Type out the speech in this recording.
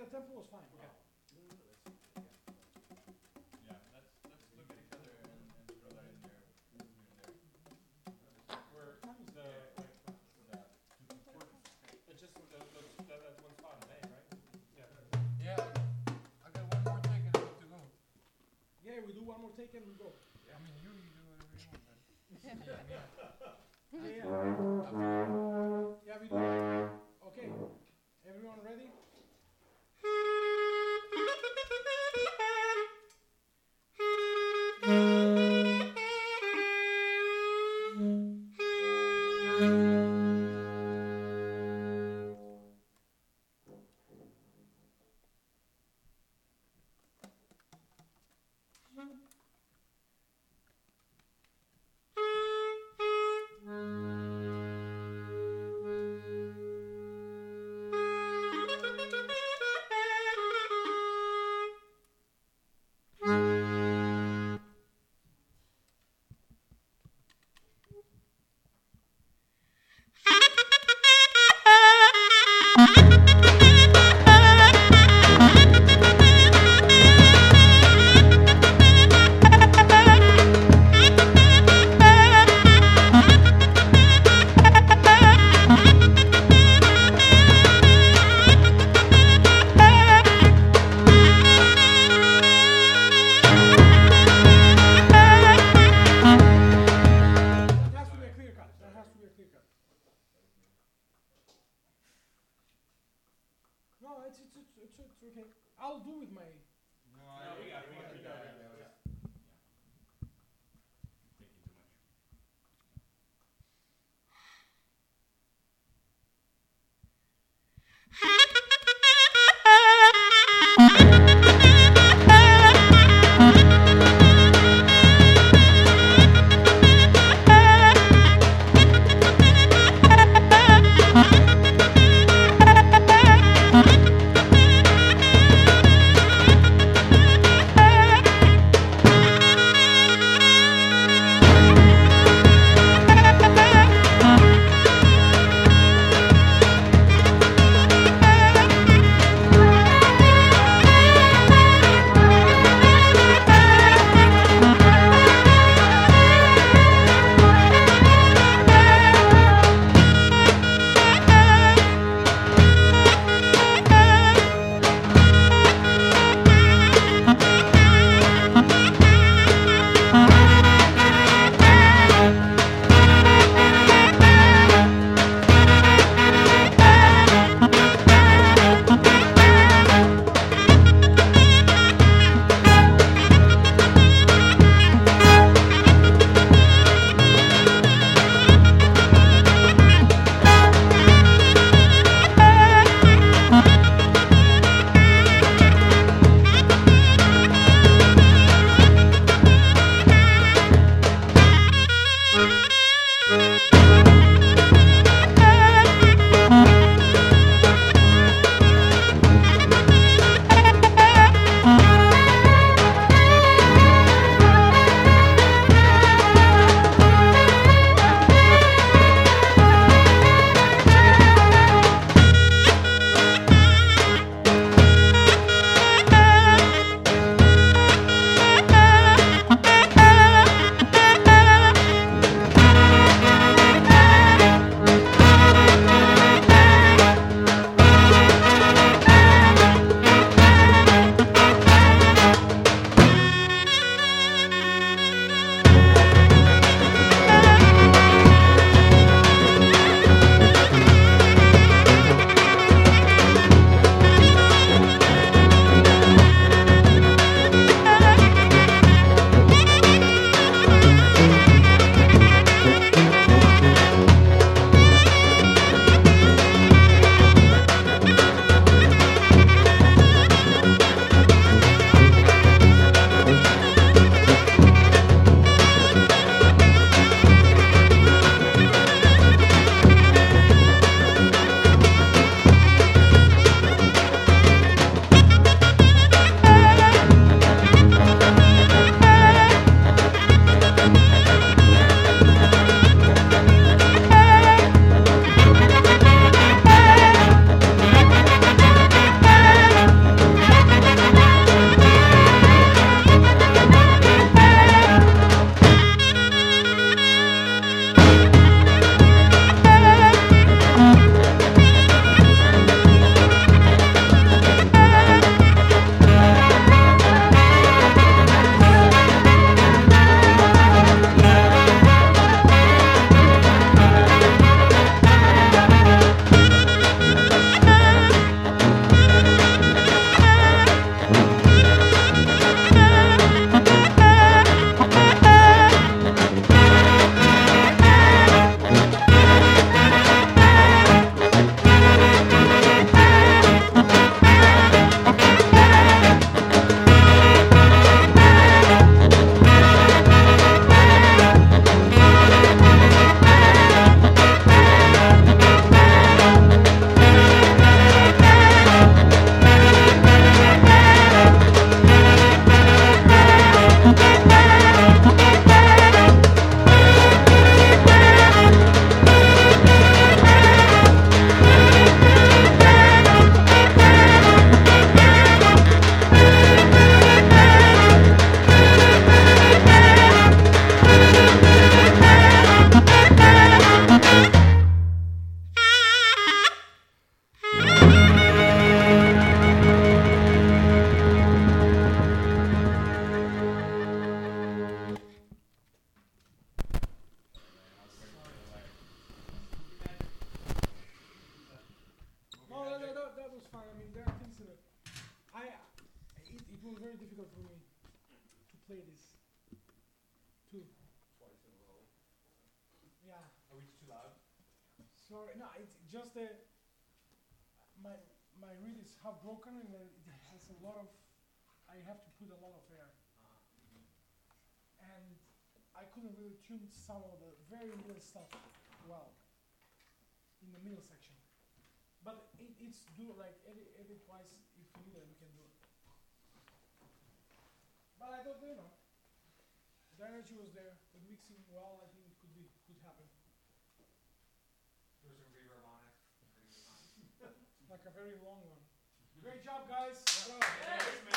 tempo was fine. Okay. Yeah, let's look at each other and throw that in there. Where is the it's just that's one spot in A, right? Yeah, I got one more take and I'm good to go. Yeah, we do one more take and we go. I mean, you do whatever you want then. Yeah. Yeah, we do. Okay. Everyone ready? No, it's okay. I'll do with my. No, we got it. Thinking too much. difficult for me to play this too. Twice in a row. Yeah. Are we too loud? Sorry, no, it's just my reed is half broken and it has a lot of. I have to put a lot of air, and I couldn't really tune some of the very little stuff well in the middle section. But it's do like edit twice if you need it, we can do it. But I don't know. The energy was there, but mixing well, I think it could happen. There was some reverb on it. Pretty good time. Like a very long one. Great job, guys. Thanks,